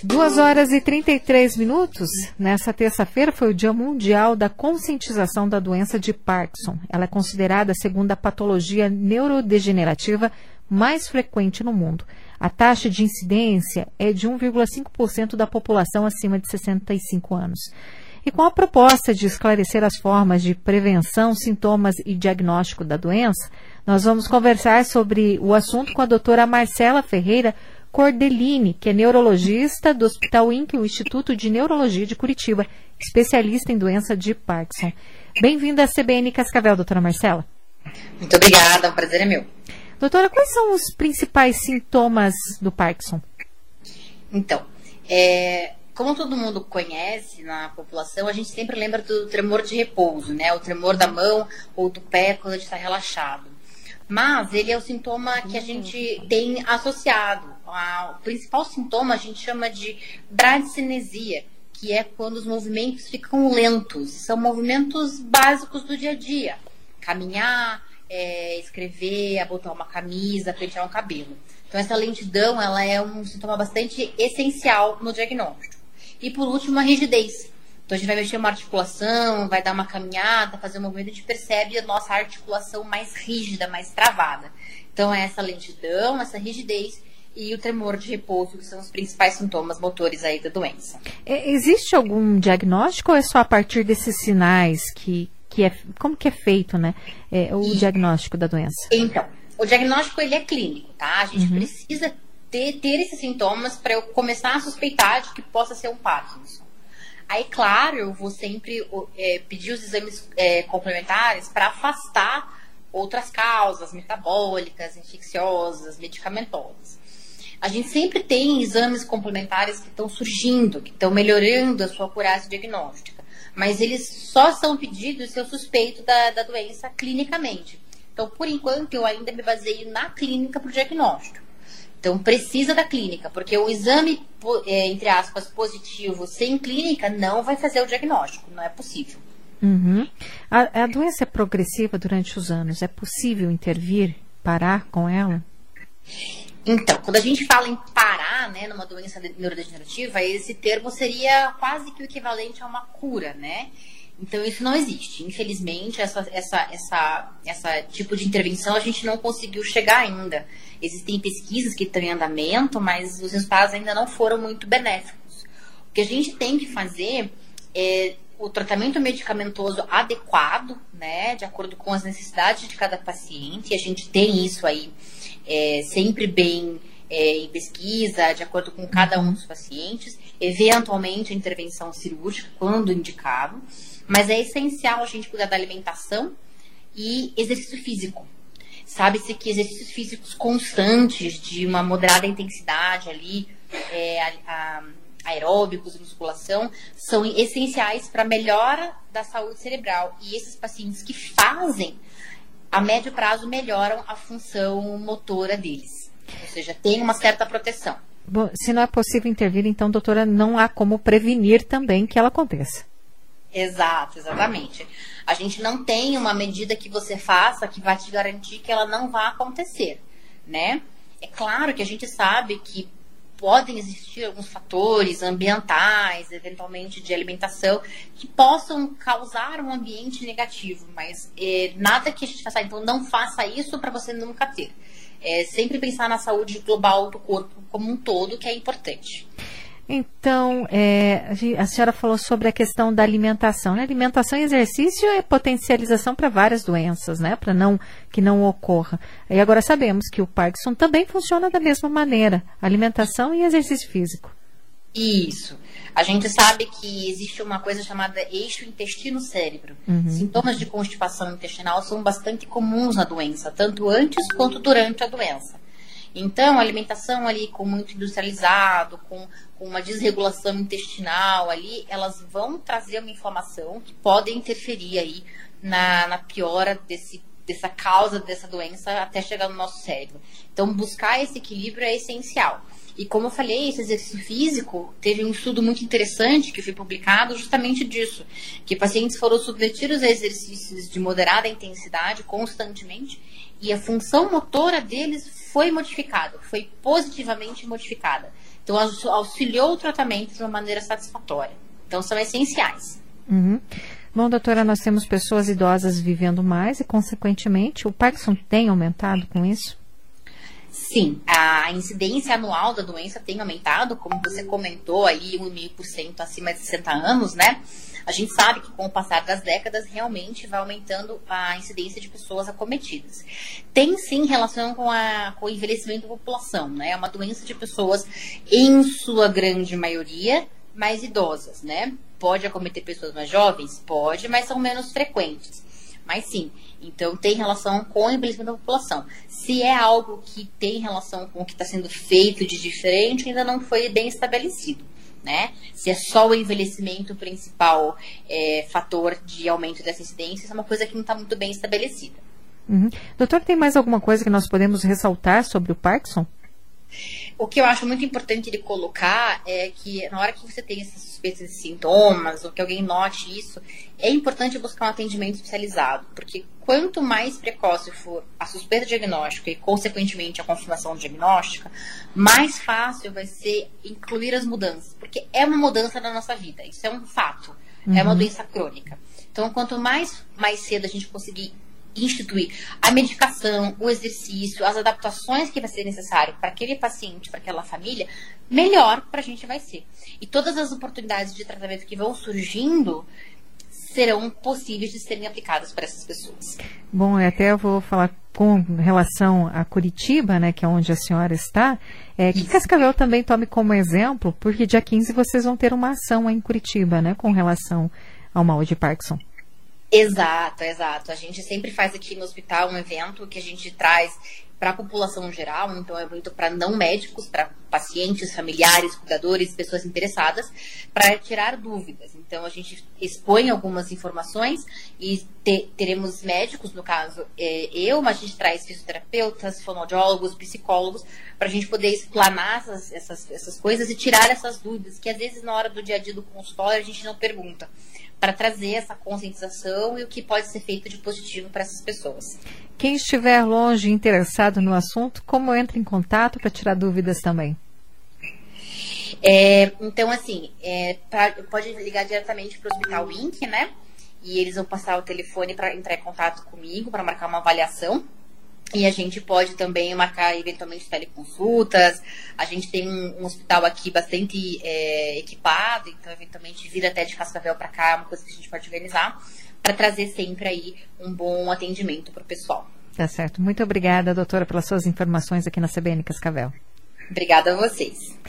2h33. Nessa terça-feira foi o Dia Mundial da Conscientização da Doença de Parkinson. Ela é considerada a segunda patologia neurodegenerativa mais frequente no mundo. A taxa de incidência é de 1,5% da população acima de 65 anos. E com a proposta de esclarecer as formas de prevenção, sintomas e diagnóstico da doença, nós vamos conversar sobre o assunto com a doutora Marcela Ferreira Cordelini, que é neurologista do Hospital INC, o Instituto de Neurologia de Curitiba, especialista em doença de Parkinson. Bem-vinda à CBN Cascavel, doutora Marcela. Muito obrigada, o prazer é meu. Doutora, quais são os principais sintomas do Parkinson? Então, como todo mundo conhece na população, a gente sempre lembra do tremor de repouso, né? O tremor da mão ou do pé quando a gente está relaxado. Mas ele é o sintoma que a gente tem associado. O principal sintoma a gente chama de bradicinesia, que é quando os movimentos ficam lentos. São movimentos básicos do dia a dia. Caminhar, escrever, abotoar uma camisa, pentear um cabelo. Então essa lentidão ela é um sintoma bastante essencial no diagnóstico. E por último, a rigidez. Então a gente vai mexer uma articulação, vai dar uma caminhada, fazer um movimento, a gente percebe a nossa articulação mais rígida, mais travada. Então é essa lentidão, essa rigidez e o tremor de repouso, que são os principais sintomas motores aí da doença. Existe algum diagnóstico ou é só a partir desses sinais como que é feito, né, o diagnóstico da doença? Então, o diagnóstico ele é clínico, tá? A gente precisa ter esses sintomas para eu começar a suspeitar de que possa ser um Parkinson. Aí, claro, eu vou sempre pedir os exames complementares para afastar outras causas metabólicas, infecciosas, medicamentosas. A gente sempre tem exames complementares que estão surgindo, que estão melhorando a sua acurácia diagnóstica. Mas eles só são pedidos se eu suspeito da doença clinicamente. Então, por enquanto, eu ainda me baseio na clínica para o diagnóstico. Então, precisa da clínica, porque o exame, entre aspas, positivo sem clínica não vai fazer o diagnóstico, não é possível. Uhum. A doença é progressiva durante os anos, é possível intervir, parar com ela? Então, quando a gente fala em parar, né, numa doença neurodegenerativa, esse termo seria quase que o equivalente a uma cura, né? Então, isso não existe. Infelizmente, essa tipo de intervenção a gente não conseguiu chegar ainda. Existem pesquisas que estão em andamento, mas os resultados ainda não foram muito benéficos. O que a gente tem que fazer é o tratamento medicamentoso adequado, né, de acordo com as necessidades de cada paciente. E a gente tem isso aí sempre bem em pesquisa, de acordo com cada um dos pacientes. Eventualmente, a intervenção cirúrgica, quando indicado. Mas é essencial a gente cuidar da alimentação e exercício físico. Sabe-se que exercícios físicos constantes, de uma moderada intensidade ali, aeróbicos e musculação, são essenciais para a melhora da saúde cerebral. E esses pacientes que fazem, a médio prazo, melhoram a função motora deles. Ou seja, tem uma certa proteção. Bom, se não é possível intervir, então, doutora, não há como prevenir também que ela aconteça. Exato, exatamente. A gente não tem uma medida que você faça que vai te garantir que ela não vai acontecer, né? É claro que a gente sabe que podem existir alguns fatores ambientais, eventualmente de alimentação, que possam causar um ambiente negativo, mas nada que a gente faça, então não faça isso para você nunca ter. Sempre pensar na saúde global do corpo como um todo, que é importante. Então, a senhora falou sobre a questão da alimentação, né? Alimentação e exercício é potencialização para várias doenças, né? Para que não ocorra. E agora sabemos que o Parkinson também funciona da mesma maneira, alimentação e exercício físico. Isso. A gente sabe que existe uma coisa chamada eixo intestino-cérebro. Sintomas de constipação intestinal são bastante comuns na doença, tanto antes quanto durante a doença. Então, a alimentação ali com muito industrializado, com uma desregulação intestinal ali, elas vão trazer uma inflamação que pode interferir aí na piora dessa causa dessa doença até chegar no nosso cérebro. Então, buscar esse equilíbrio é essencial. E como eu falei, esse exercício físico, teve um estudo muito interessante que foi publicado justamente disso, que pacientes foram submetidos a exercícios de moderada intensidade constantemente e a função motora deles foi modificada, foi positivamente modificada. Então, auxiliou o tratamento de uma maneira satisfatória. Então, são essenciais. Uhum. Bom, doutora, nós temos pessoas idosas vivendo mais e, consequentemente, o Parkinson tem aumentado com isso? Sim, a incidência anual da doença tem aumentado, como você comentou, aí 1,5% acima de 60 anos, né? A gente sabe que com o passar das décadas, realmente vai aumentando a incidência de pessoas acometidas. Tem sim relação com o envelhecimento da população, né? É uma doença de pessoas, em sua grande maioria, mais idosas, né? Pode acometer pessoas mais jovens? Pode, mas são menos frequentes. Mas sim, então tem relação com o envelhecimento da população. Se é algo que tem relação com o que está sendo feito de diferente, ainda não foi bem estabelecido, né? Se é só o envelhecimento o principal fator de aumento dessa incidência, isso é uma coisa que não está muito bem estabelecida. Uhum. Doutor, tem mais alguma coisa que nós podemos ressaltar sobre o Parkinson? O que eu acho muito importante de colocar é que na hora que você tem essas suspeitas de sintomas, ou que alguém note isso, é importante buscar um atendimento especializado, porque quanto mais precoce for a suspeita diagnóstica e, consequentemente, a confirmação diagnóstica, mais fácil vai ser incluir as mudanças, porque é uma mudança na nossa vida, isso é um fato, é uma doença crônica. Então, quanto mais cedo a gente conseguir instituir a medicação, o exercício, as adaptações que vai ser necessário para aquele paciente, para aquela família, melhor para a gente vai ser. E todas as oportunidades de tratamento que vão surgindo serão possíveis de serem aplicadas para essas pessoas. Bom, até eu vou falar com relação a Curitiba, né, que é onde a senhora está, que Cascavel também tome como exemplo, porque dia 15 vocês vão ter uma ação em Curitiba, né, com relação ao mal de Parkinson. Exato. A gente sempre faz aqui no hospital um evento que a gente traz para a população geral, então é um evento para não médicos, para pacientes, familiares, cuidadores, pessoas interessadas, para tirar dúvidas. Então a gente expõe algumas informações e teremos médicos, no caso mas a gente traz fisioterapeutas, fonoaudiólogos, psicólogos, para a gente poder explanar essas coisas e tirar essas dúvidas, que às vezes na hora do dia a dia do consultório a gente não pergunta, para trazer essa conscientização e o que pode ser feito de positivo para essas pessoas. Quem estiver longe e interessado no assunto, como entra em contato para tirar dúvidas também? Então, assim, pode ligar diretamente para o Hospital Wink, né? E eles vão passar o telefone para entrar em contato comigo, para marcar uma avaliação. E a gente pode também marcar, eventualmente, teleconsultas. A gente tem um hospital aqui bastante equipado, então, eventualmente, vir até de Cascavel para cá é uma coisa que a gente pode organizar, para trazer sempre aí um bom atendimento para o pessoal. Tá certo. Muito obrigada, doutora, pelas suas informações aqui na CBN Cascavel. Obrigada a vocês.